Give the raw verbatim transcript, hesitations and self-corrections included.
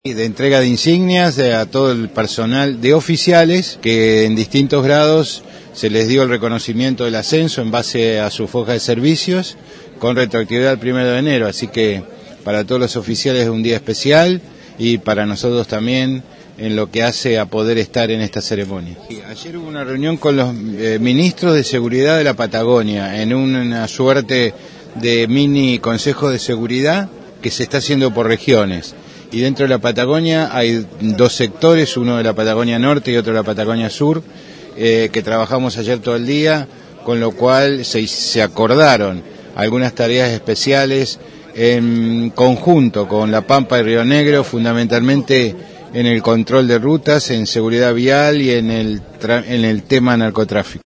De entrega de insignias a todo el personal de oficiales que en distintos grados se les dio el reconocimiento del ascenso en base a su hoja de servicios con retroactividad al primero de enero, así que para todos los oficiales es un día especial y para nosotros también en lo que hace a poder estar en esta ceremonia. Ayer hubo una reunión con los eh, ministros de seguridad de la Patagonia en una suerte de mini consejo de seguridad que se está haciendo por regiones. Y dentro de la Patagonia hay dos sectores, uno de la Patagonia Norte y otro de la Patagonia Sur, eh, que trabajamos ayer todo el día, con lo cual se, se acordaron algunas tareas especiales en conjunto con La Pampa y Río Negro, fundamentalmente en el control de rutas, en seguridad vial y en el, en el tema narcotráfico.